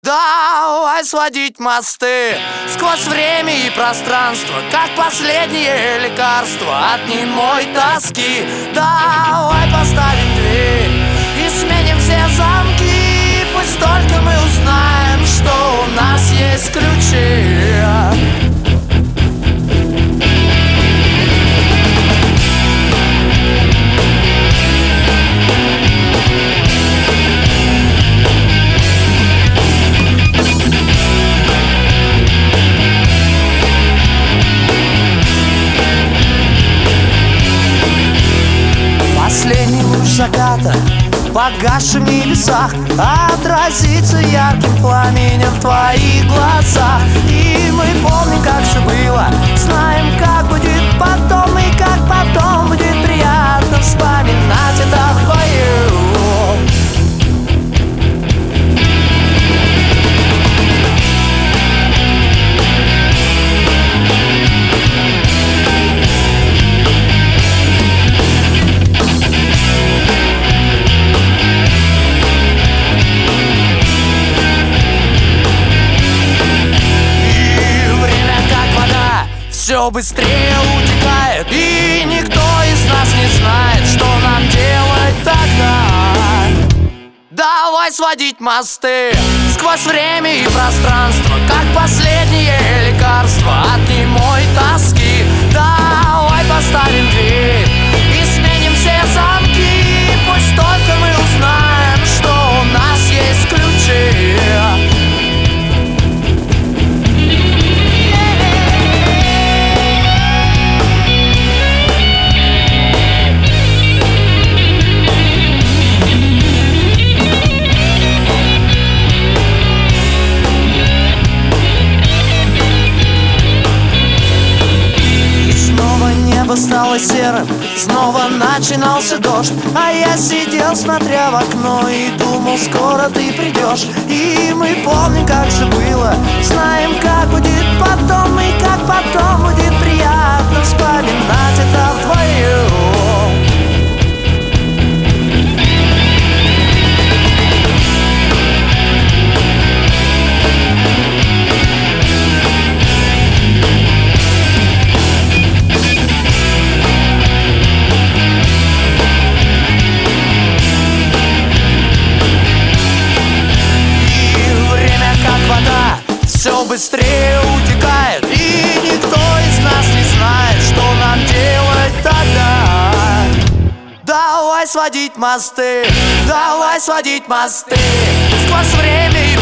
Давай сводить мосты сквозь время и пространство, как последнее лекарство от немой тоски. Давай поставим дверь и сменим все замки. Пусть только мы узнаем, что у нас есть ключи. Последний луч заката, погасший в небесах, отразится ярким пламенем в твоих глазах. И мы помним, как все было, знаем, как будет потом, и как потом будет приятно вспоминать это вдвоем. Все быстрее утекает, и никто из нас не знает, что нам делать тогда. Давай сводить мосты сквозь время и пространство, как последнее лекарство от немой тоски. Давай поставим дверь и сменим все замки. Пусть только мы узнаем, что у нас есть ключи. Стало серым, снова начинался дождь, а я сидел, смотря в окно, и думал, скоро ты придешь. И мы помним, как все было, знаем, как будет потом, и как потом будет приятно вспоминать это вдвоем. Все быстрее утекает, и никто из нас не знает, что нам делать тогда. Давай сводить мосты, давай сводить мосты сквозь время и